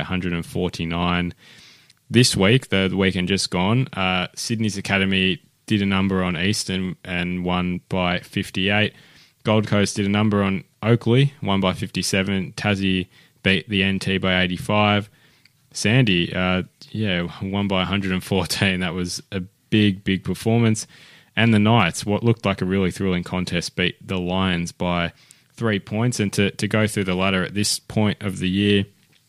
Speaker 1: 149. This week, the weekend just gone, Sydney's Academy did a number on Eastern and won by 58. Gold Coast did a number on Oakley, won by 57. Tassie beat the NT by 85. Sandy, won by 114. That was a big performance. And the Knights, what looked like a really thrilling contest, beat the Lions by 3 points. And to go through the ladder at this point of the year,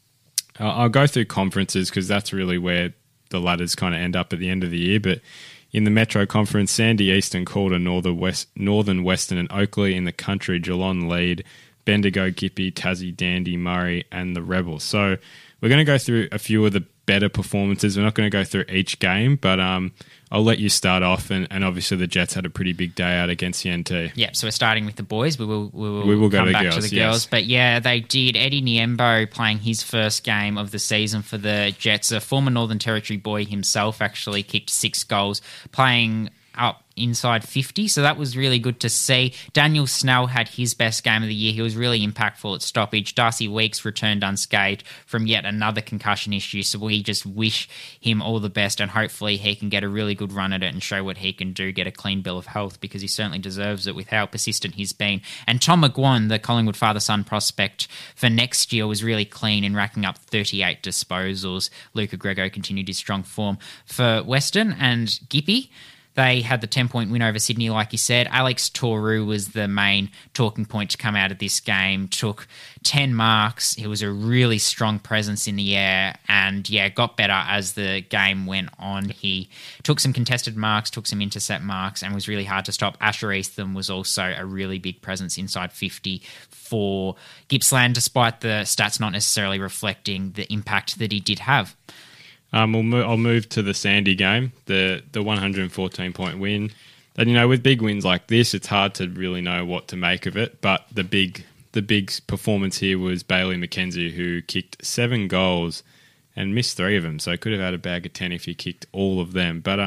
Speaker 1: I'll go through conferences because that's really where the ladders kind of end up at the end of the year. But in the Metro Conference, Sandy, Eastern, Calder, Northern, Western and Oakley. In the country, Geelong lead, Bendigo, Gippy, Tassie, Dandy, Murray and the Rebels. So we're going to go through a few of the better performances. We're not going to go through each game, but I'll let you start off. And obviously the Jets had a pretty big day out against the NT.
Speaker 2: Yeah, so we're starting with the boys. We will
Speaker 1: go
Speaker 2: come
Speaker 1: to
Speaker 2: back
Speaker 1: girls,
Speaker 2: to the girls.
Speaker 1: yes.
Speaker 2: But yeah, they did. Eddie Niembo playing his first game of the season for the Jets. A former Northern Territory boy himself actually kicked 6 goals, playing up inside 50, so that was really good to see. Daniel Snell had his best game of the year. He was really impactful at stoppage. Darcy Weeks returned unscathed from yet another concussion issue, so we just wish him all the best, and hopefully he can get a really good run at it and show what he can do, get a clean bill of health, because he certainly deserves it with how persistent he's been. And Tom McGuan, the Collingwood father-son prospect for next year, was really clean in racking up 38 disposals. Luca Grego continued his strong form for Western. And Gippy, they had the 10-point win over Sydney, like you said. Alex Toru was the main talking point to come out of this game. Took 10 marks. He was a really strong presence in the air and, got better as the game went on. He took some contested marks, took some intercept marks, and was really hard to stop. Asher Eastham was also a really big presence inside 50 for Gippsland, despite the stats not necessarily reflecting the impact that he did have.
Speaker 1: I'll move to the Sandy game, the 114-point win. And, with big wins like this, it's hard to really know what to make of it. But the big performance here was Bailey McKenzie, who kicked 7 goals and missed 3 of them. So could have had a bag of 10 if he kicked all of them. But,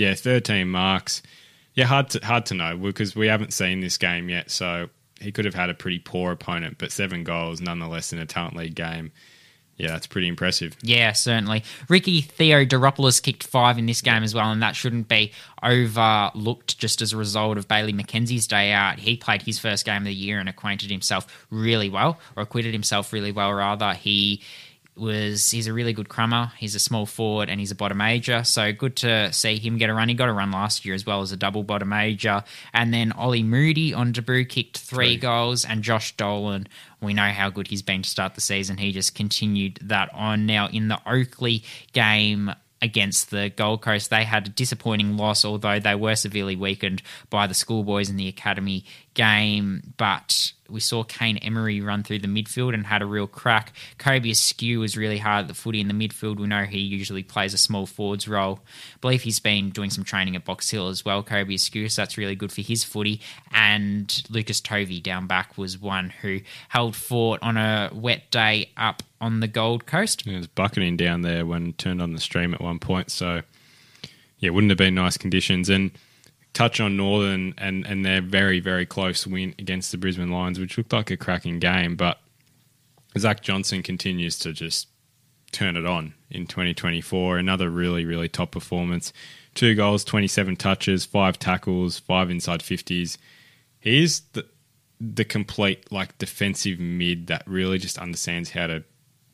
Speaker 1: 13 marks. Yeah, hard to know because we haven't seen this game yet. So he could have had a pretty poor opponent, but 7 goals nonetheless in a Talent League game. Yeah, that's pretty impressive.
Speaker 2: Yeah, certainly. Ricky Theodoropoulos kicked 5 in this game as well, and that shouldn't be overlooked just as a result of Bailey McKenzie's day out. He played his first game of the year and acquitted himself really well. He's a really good crummer. He's a small forward and he's a bottom major. So good to see him get a run. He got a run last year as well as a double bottom major. And then Ollie Moody on debut kicked 3 goals, and Josh Dolan, we know how good he's been to start the season. He just continued that on. Now in the Oakley game, against the Gold Coast. They had a disappointing loss, although they were severely weakened by the schoolboys in the academy game. But we saw Kane Emery run through the midfield and had a real crack. Kobe Askew was really hard at the footy in the midfield. We know he usually plays a small forwards role. I believe he's been doing some training at Box Hill as well, Kobe Askew, so that's really good for his footy. And Lucas Tovey down back was one who held fort on a wet day up on the Gold Coast.
Speaker 1: It was bucketing down there when turned on the stream at one point, so yeah, wouldn't have been nice conditions. And touch on Northern and their very, very close win against the Brisbane Lions, which looked like a cracking game, but Zach Johnson continues to just turn it on in 2024. Another really, really top performance. 2 goals, 27 touches, 5 tackles, 5 inside 50s. He is the complete like defensive mid that really just understands how to,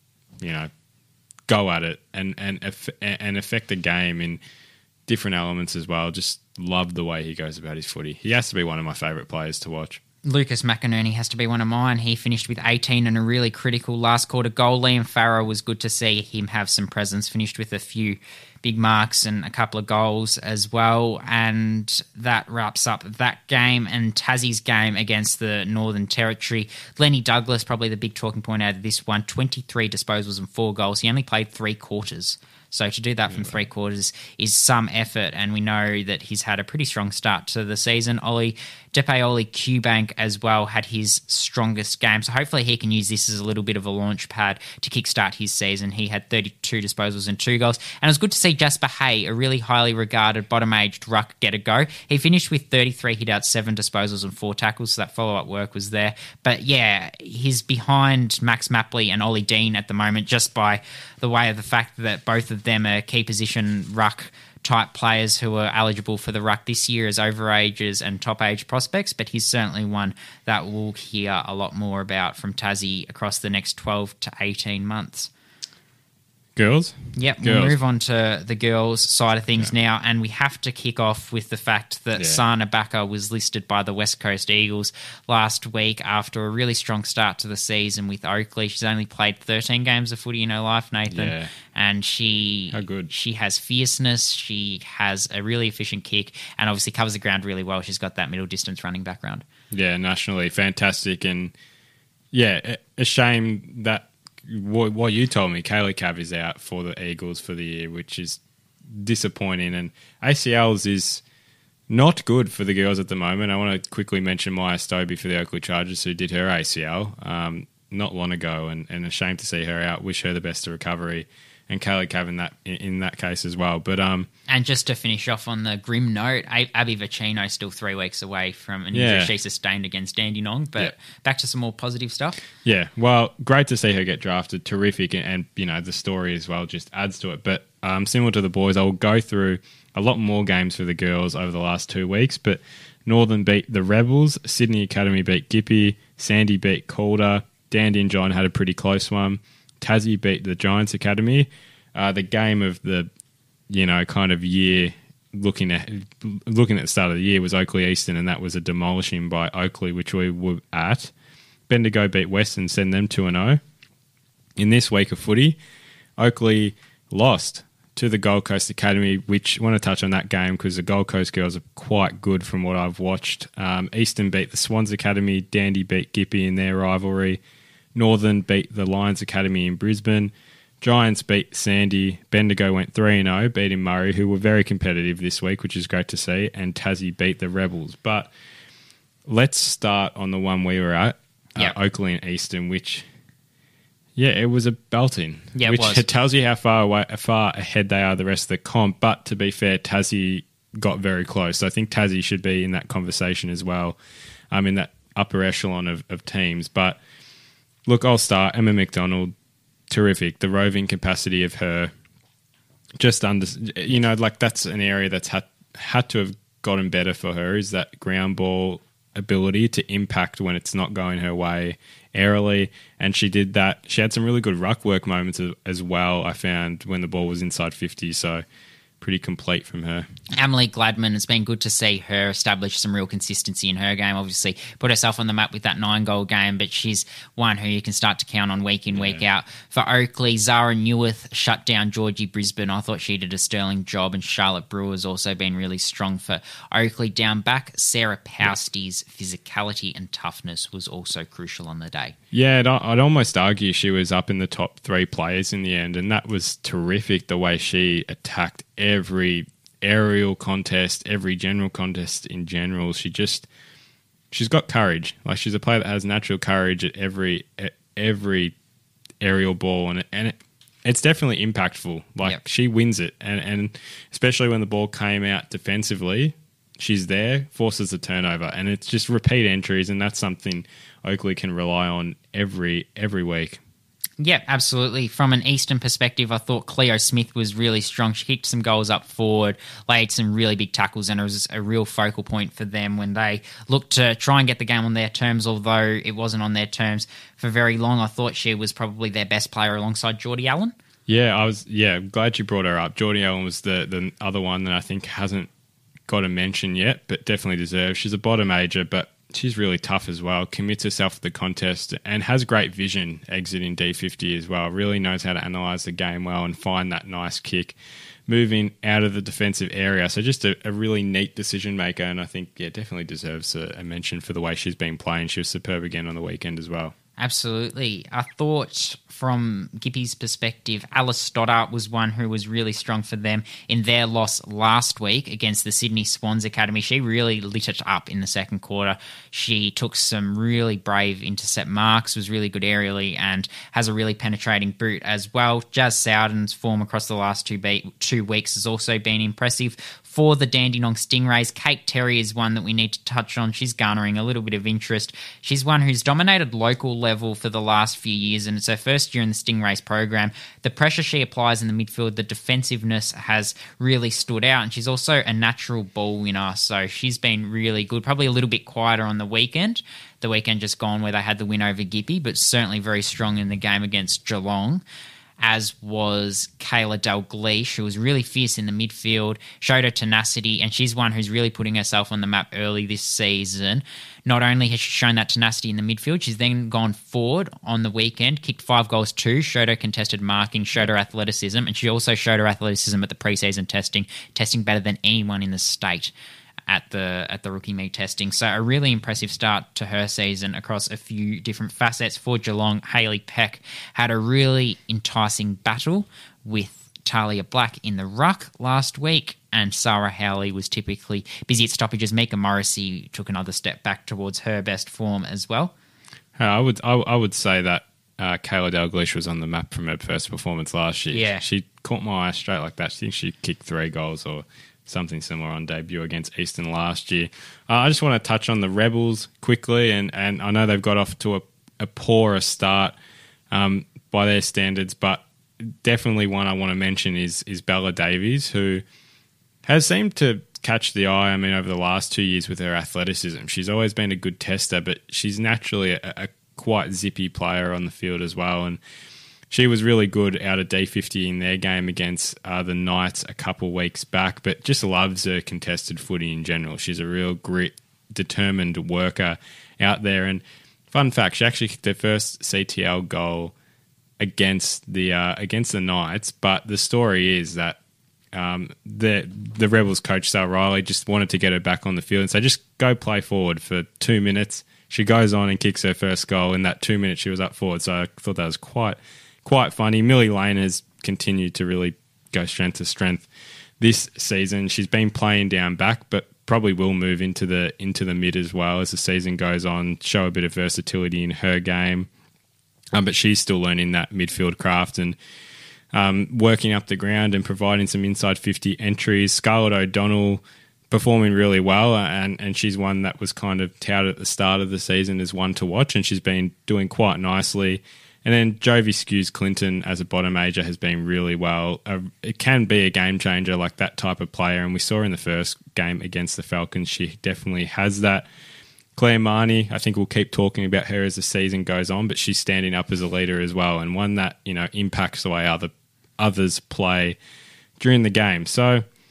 Speaker 1: go at it and affect the game in different elements as well. Just love the way he goes about his footy. He has to be one of my favourite players to watch.
Speaker 2: Lucas McInerney has to be one of mine. He finished with 18 and a really critical last quarter goal. Liam Farrow was good to see him have some presence. Finished with a few big marks and a couple of goals as well. And that wraps up that game and Tassie's game against the Northern Territory. Lenny Douglas, probably the big talking point out of this one, 23 disposals and 4 goals. He only played 3 quarters. So to do that from 3 quarters is some effort, and we know that he's had a pretty strong start to the season. Depaoli Qbank as well had his strongest game, so hopefully he can use this as a little bit of a launch pad to kickstart his season. He had 32 disposals and 2 goals, and it was good to see Jasper Hay, a really highly regarded bottom-aged ruck, get a go. He finished with 33, hit out 7 disposals and 4 tackles, so that follow-up work was there. But yeah, he's behind Max Mapley and Ollie Dean at the moment, just by the way of the fact that both of them are key position ruck type players who are eligible for the ruck this year as overages and top age prospects, but he's certainly one that we'll hear a lot more about from Tassie across the next 12 to 18 months.
Speaker 1: Girls?
Speaker 2: Yep, we'll move on to the girls' side of things now, and we have to kick off with the fact that Sana Baka was listed by the West Coast Eagles last week after a really strong start to the season with Oakley. She's only played 13 games of footy in her life, Nathan, and she has fierceness, she has a really efficient kick, and obviously covers the ground really well. She's got that middle distance running background. Yeah, nationally fantastic, and a shame that what you told me, Kaylee Cav is out for the Eagles for the year, which is disappointing. And ACLs is not good for the girls at the moment. I want to quickly mention Maya Stobie for the Oakley Chargers, who did her ACL not long ago, and a shame to see her out. Wish her the best of recovery. And Kaylee Cav in that case as well. But and just to finish off on the grim note, Abby Vicino still 3 weeks away from an injury she sustained against Dandenong. But back to some more positive stuff. Yeah, well, great to see her get drafted. Terrific, and the story as well just adds to it. But similar to the boys, I will go through a lot more games for the girls over the last 2 weeks. But Northern beat the Rebels, Sydney Academy beat Gippy, Sandy beat Calder, Dandy and John had a pretty close one. Tassie beat the Giants Academy. The game of the, kind of year, looking at the start of the year was Oakley Eastern, and that was a demolishing by Oakley, which we were at. Bendigo beat Western, send them 2-0. In this week of footy, Oakley lost to the Gold Coast Academy, which I want to touch on that game because the Gold Coast girls are quite good from what I've watched. Eastern beat the Swans Academy. Dandy beat Gippy in their rivalry. Northern beat the Lions Academy in Brisbane. Giants beat Sandy. Bendigo went 3-0, beating Murray, who were very competitive this week, which is great to see. And Tassie beat the Rebels. But let's start on the one we were at, Oakley and Eastern, which, it was a belting. Yeah, which tells you how far ahead they are the rest of the comp. But to be fair, Tassie got very close. So I think Tassie should be in that conversation as well, in that upper echelon of teams. But look, I'll start. Emma McDonald, terrific. The roving capacity of her, just that's an area that's had to have gotten better for her, is that ground ball ability to impact when it's not going her way airily. And she did that. She had some really good ruck work moments as well, I found, when the ball was inside 50. So
Speaker 1: pretty complete from her.
Speaker 2: Emily Gladman, it's been good to see her establish some real consistency in her game. Obviously, put herself on the map with that 9-goal game, but she's one who you can start to count on week in, week out. For Oakley, Zara Newith shut down Georgie Brisbane. I thought she did a sterling job, and Charlotte Brewer's also been really strong for Oakley. Down back, Sarah Pousty's physicality and toughness was also crucial on the day.
Speaker 1: Yeah, I'd almost argue she was up in the top 3 players in the end, and that was terrific, the way she attacked every aerial contest, every general contest in general. She's got courage. Like, she's a player that has natural courage at every aerial ball, and it's definitely impactful. Like, she wins it, and especially when the ball came out defensively, she's there, forces a turnover, and it's just repeat entries, and that's something Oakley can rely on every week.
Speaker 2: Yeah, absolutely. From an Eastern perspective, I thought Cleo Smith was really strong. She kicked some goals up forward, laid some really big tackles, and it was a real focal point for them when they looked to try and get the game on their terms, although it wasn't on their terms for very long. I thought she was probably their best player alongside Geordie Allen.
Speaker 1: Yeah, I'm glad you brought her up. Geordie Allen was the other one that I think hasn't got a mention yet, but definitely deserves. She's a bottom major, but she's really tough as well, commits herself to the contest, and has great vision exiting D50 as well. Really knows how to analyse the game well and find that nice kick moving out of the defensive area. So just a really neat decision maker, and I think, definitely deserves a mention for the way she's been playing. She was superb again on the weekend as well.
Speaker 2: Absolutely. I thought from Gippy's perspective, Alice Stoddart was one who was really strong for them in their loss last week against the Sydney Swans Academy. She really lit it up in the second quarter. She took some really brave intercept marks, was really good aerially, and has a really penetrating boot as well. Jazz Sowden's form across the last 2 weeks has also been impressive. For the Dandenong Stingrays, Kate Terry is one that we need to touch on. She's garnering a little bit of interest. She's one who's dominated local level for the last few years, and it's her first year in the Stingrays program. The pressure she applies in the midfield, the defensiveness has really stood out, and she's also a natural ball winner, so she's been really good. Probably a little bit quieter on the weekend. The weekend just gone where they had the win over Gippy, but certainly very strong in the game against Geelong, as was Kayla Dalgleish, who was really fierce in the midfield, showed her tenacity, and she's one who's really putting herself on the map early this season. Not only has she shown that tenacity in the midfield, she's then gone forward on the weekend, kicked 5 goals too, showed her contested marking, showed her athleticism, and she also showed her athleticism at the preseason testing better than anyone in the state at the rookie meet testing. So a really impressive start to her season across a few different facets. For Geelong, Hayley Peck had a really enticing battle with Talia Black in the ruck last week, and Sarah Howley was typically busy at stoppages. Mika Morrissey took another step back towards her best form as well.
Speaker 1: I would say that Kayla Dalgleish was on the map from her first performance last year.
Speaker 2: Yeah.
Speaker 1: She caught my eye straight like that. I think she kicked 3 goals or something similar on debut against Eastern last year. I just want to touch on the Rebels quickly, and I know they've got off to a poorer start by their standards, but definitely one I want to mention is Bella Davies, who has seemed to catch the eye, over the last 2 years with her athleticism. She's always been a good tester, but she's naturally a quite zippy player on the field as well, and she was really good out of D50 in their game against the Knights a couple weeks back, but just loves her contested footy in general. She's a real grit, determined worker out there. And fun fact, she actually kicked her first CTL goal against the Knights, but the story is that the Rebels coach, Sal Riley, just wanted to get her back on the field and say, just go play forward for 2 minutes. She goes on and kicks her first goal. In that 2 minutes, she was up forward, so I thought that was quite funny. Millie Lane has continued to really go strength to strength this season. She's been playing down back, but probably will move into the mid as well as the season goes on, show a bit of versatility in her game. But she's still learning that midfield craft and working up the ground and providing some inside 50 entries. Scarlett O'Donnell performing really well, and she's one that was kind of touted at the start of the season as one to watch, and she's been doing quite nicely. And then Jovi Skews Clinton as a bottom major has been really well. It can be a game changer, like that type of player. And we saw in the first game against the Falcons, she definitely has that. Claire Marnie, I think we'll keep talking about her as the season goes on, but she's standing up as a leader as well, and one that impacts the way others play during the game. So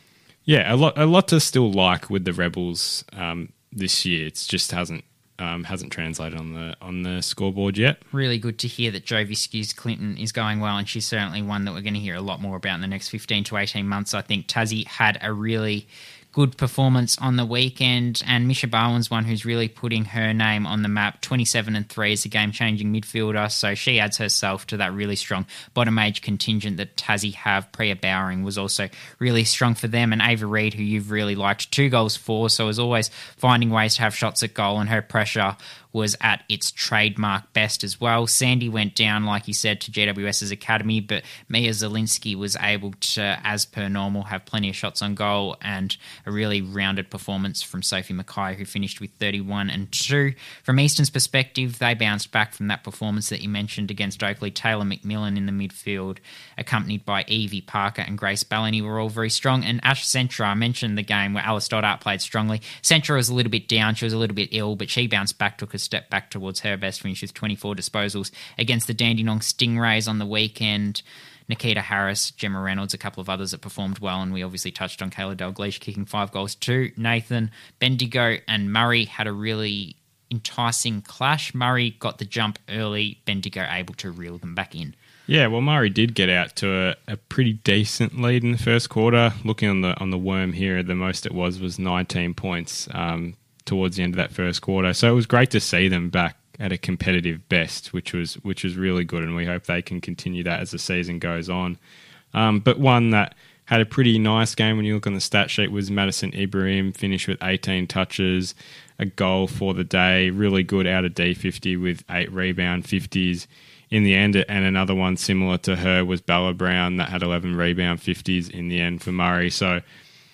Speaker 1: Yeah, a lot to still like with the Rebels this year. It's just hasn't translated on the scoreboard yet.
Speaker 2: Really good to hear that Jovi Skews Clinton is going well, and she's certainly one that we're going to hear a lot more about in the next 15 to 18 months. I think Tassie had a really good performance on the weekend, and Misha Barwin's one who's really putting her name on the map. 27-3 as a game-changing midfielder, so she adds herself to that really strong bottom age contingent that Tassie have. Priya Bowering was also really strong for them, and Ava Reid, who you've really liked, 2 goals for, so is always finding ways to have shots at goal, and her pressure was at its trademark best as well. Sandy went down, like you said, to GWS's academy, but Mia Zielinski was able to, as per normal, have plenty of shots on goal, and a really rounded performance from Sophie Mackay, who finished with 31 and 2. From Eastern's perspective, they bounced back from that performance that you mentioned against Oakley. Taylor McMillan in the midfield, accompanied by Evie Parker and Grace Bellany, were all very strong. And Ash Centra, I mentioned the game where Alice Stoddart played strongly. Centra was a little bit down, she was a little bit ill, but she bounced back, took a step back towards her best finish with 24 disposals against the Dandenong Stingrays on the weekend. Nikita Harris, Gemma Reynolds, a couple of others that performed well, and we obviously touched on Kayla Dalglish kicking 5 goals too. Nathan, Bendigo and Murray had a really enticing clash. Murray got the jump early, Bendigo able to reel them back in.
Speaker 1: Yeah, well, Murray did get out to a pretty decent lead in the first quarter. Looking on the worm here, the most it was 19 points towards the end of that first quarter. So it was great to see them back at a competitive best, which was really good, and we hope they can continue that as the season goes on. But one that had a pretty nice game when you look on the stat sheet was Madison Ibrahim, finished with 18 touches, a goal for the day, really good out of D50 with 8 rebound 50s in the end, and another one similar to her was Bella Brown that had 11 rebound 50s in the end for Murray. So,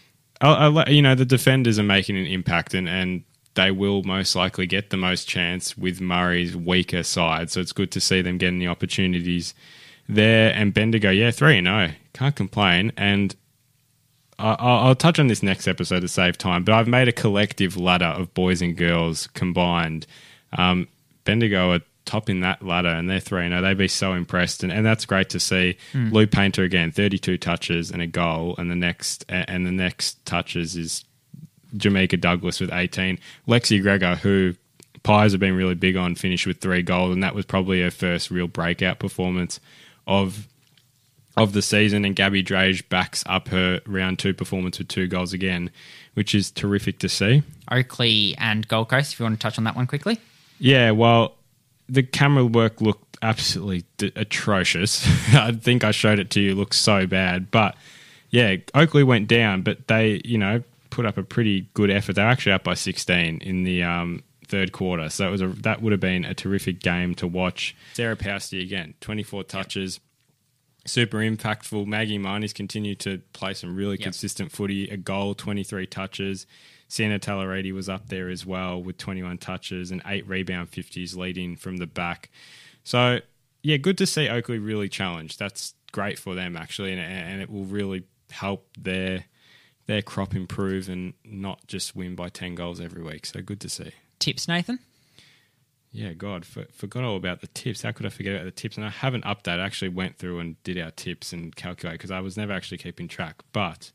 Speaker 1: the defenders are making an impact, and they will most likely get the most chance with Murray's weaker side. So it's good to see them getting the opportunities there. And Bendigo, 3-0. Can't complain. And I'll touch on this next episode to save time, but I've made a collective ladder of boys and girls combined. Bendigo are topping that ladder, and they're 3-0. They'd be so impressed, and that's great to see. Lou Painter again, 32 touches and a goal, and the next touches is Jamaica Douglas with 18. Lexi Gregor, who Pies have been really big on, finished with 3 goals, and that was probably her first real breakout performance of the season. And Gabby Drage backs up her round 2 performance with 2 goals again, which is terrific to see.
Speaker 2: Oakley and Gold Coast, if you want to touch on that one quickly.
Speaker 1: Yeah, well, the camera work looked absolutely atrocious. I think I showed it to you. It looks so bad. But, yeah, Oakley went down, but they, put up a pretty good effort. They were actually up by 16 in the third quarter. So that would have been a terrific game to watch. Sarah Pousty again, 24 touches. Super impactful. Maggie Marnie's continued to play some really consistent footy. A goal, 23 touches. Sienna Tallaredi was up there as well with 21 touches and 8 rebound 50s leading from the back. So, yeah, good to see Oakley really challenged. That's great for them, actually, and it will really help their crop improve and not just win by 10 goals every week. So good to see.
Speaker 2: Tips, Nathan?
Speaker 1: Yeah, God, forgot all about the tips. How could I forget about the tips? And I haven't updated. I actually went through and did our tips and calculated because I was never actually keeping track. But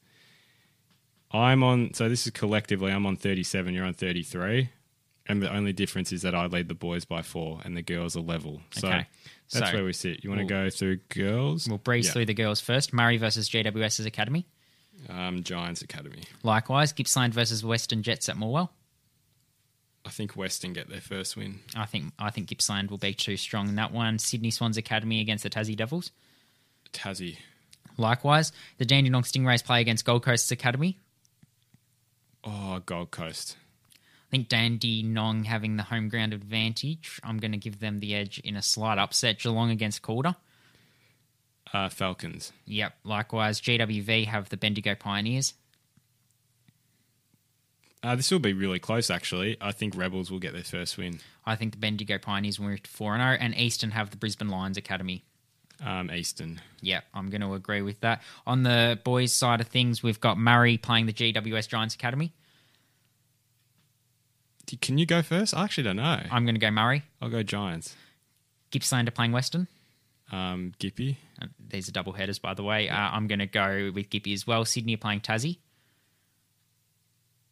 Speaker 1: so this is collectively, I'm on 37, you're on 33. And the only difference is that I lead the boys by 4 and the girls are level. So
Speaker 2: okay.
Speaker 1: That's where we sit. You want to go through girls?
Speaker 2: We'll breeze through the girls first. Murray versus GWS's Academy.
Speaker 1: Giants Academy.
Speaker 2: Likewise, Gippsland versus Western Jets at Morwell.
Speaker 1: I think Western get their first win.
Speaker 2: I think Gippsland will be too strong in that one. Sydney Swans Academy against the Tassie Devils.
Speaker 1: Tassie.
Speaker 2: Likewise, the Dandenong Stingrays play against Gold Coast's Academy.
Speaker 1: Oh, Gold Coast.
Speaker 2: I think Dandenong having the home ground advantage. I'm going to give them the edge in a slight upset. Geelong against Calder.
Speaker 1: Falcons.
Speaker 2: Yep. Likewise, GWV have the Bendigo Pioneers.
Speaker 1: This will be really close, actually. I think Rebels will get their first win.
Speaker 2: I think the Bendigo Pioneers will move to 4-0, and Eastern have the Brisbane Lions Academy.
Speaker 1: Eastern.
Speaker 2: Yep, I'm going to agree with that. On the boys' side of things, we've got Murray playing the GWS Giants Academy.
Speaker 1: Can you go first? I actually don't know.
Speaker 2: I'm going to go Murray.
Speaker 1: I'll go Giants.
Speaker 2: Gippsland are playing Western.
Speaker 1: Gippy.
Speaker 2: These are double headers, by the way. I'm going to go with Gippy as well. Sydney are playing Tassie.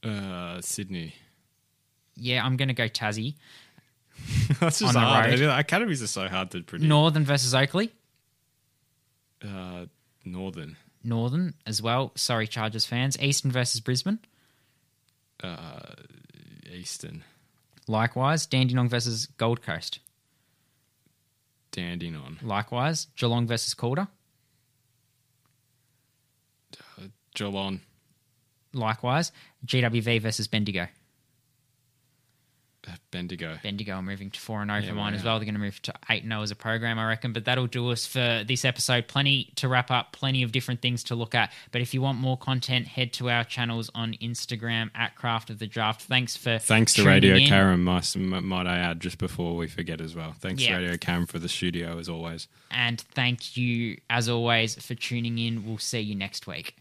Speaker 1: Sydney.
Speaker 2: Yeah, I'm going to go Tassie.
Speaker 1: That's just
Speaker 2: On the
Speaker 1: hard.
Speaker 2: road.
Speaker 1: Academies are so hard to predict.
Speaker 2: Northern versus Oakley.
Speaker 1: Northern.
Speaker 2: Northern as well. Sorry, Chargers fans. Eastern versus Brisbane.
Speaker 1: Eastern.
Speaker 2: Likewise. Dandenong versus Gold Coast.
Speaker 1: Dandenong.
Speaker 2: Likewise. Geelong versus Calder.
Speaker 1: Geelong.
Speaker 2: Likewise. GWV versus Bendigo.
Speaker 1: Bendigo.
Speaker 2: Bendigo are moving to 4-0 for mine
Speaker 1: wow.
Speaker 2: as well. They're going to move to 8-0 as a program, I reckon. But that'll do us for this episode. Plenty to wrap up, plenty of different things to look at. But if you want more content, head to our channels on Instagram at Craft of the Draft. Thanks to
Speaker 1: Radio Karen, might I add, just before we forget as well. Thanks to Radio Karen for the studio, as always.
Speaker 2: And thank you, as always, for tuning in. We'll see you next week.